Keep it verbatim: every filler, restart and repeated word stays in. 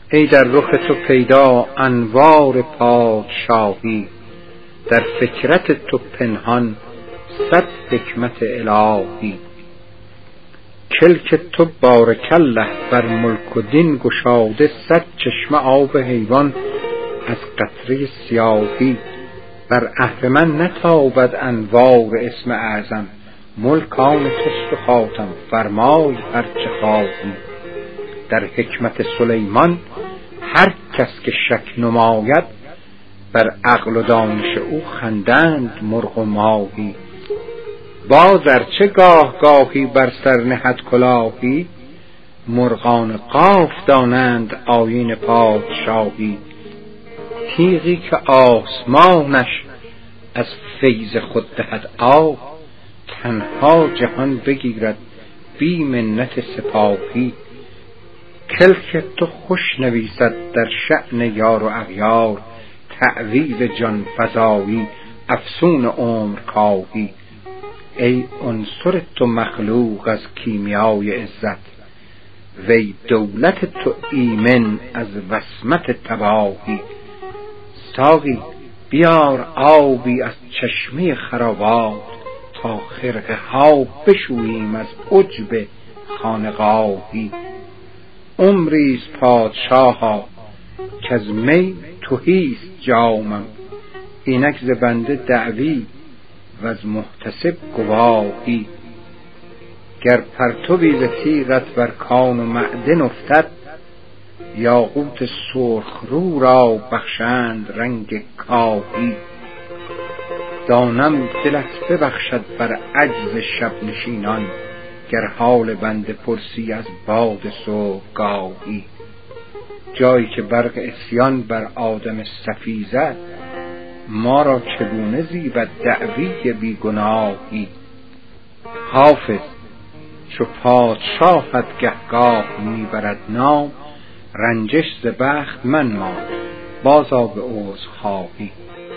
ای در رخ تو پیدا انوار پادشاهی، در فکرت تو پنهان صد حکمت الهی. کلک تو بارک الله بر ملک و دین گشاده، صد چشمه آب حیوان از قطره سیاهی. بر اهرمن نتابد انوار اسم اعظم، ملک آن توست و خاتم فرمای هر چه خواهی. در حکمت سلیمان هر کس که شک نماید، بر عقل و دانش او خندند مرغ و ماهی. باز ارچه گاه گاهی بر سر نهد کلاهی، مرغان قاف دانند آیین پادشاهی. تیغی که آسمانش از فیض خود دهد آب، تنها جهان بگیرد بی منت سپاهی. کلک تو خوش نویسد در شأن یار و اغیار، تعویذ جان فزایی افسون عمر کاهی. ای عنصر تو مخلوق از کیمیای عزت، وی دولت تو ایمن از وسمت تباهی. ساقی بیار آبی از چشمه خرابات، تا خرقه ها بشوییم از عجب خانقاهی. عمریست پادشاها کز می تهیست جامم، اینک ز بنده دعوی و از محتسب گواهی. گر پرتوی ز تیغت بر کان و معدن افتد، یاقوت سرخ رو را بخشند رنگ کاهی. دانم دلت ببخشد بر عجز شب نشینان، گر حال بنده پرسی از باد صبحگاهی. جایی که برق عصیان بر آدم صفی زد، ما را چگونه زیبد دعوی بیگناهی. حافظ چو پادشاهت گهگاه میبرد نام، رنجش ز بخت منمای بازآ به عذرخواهی.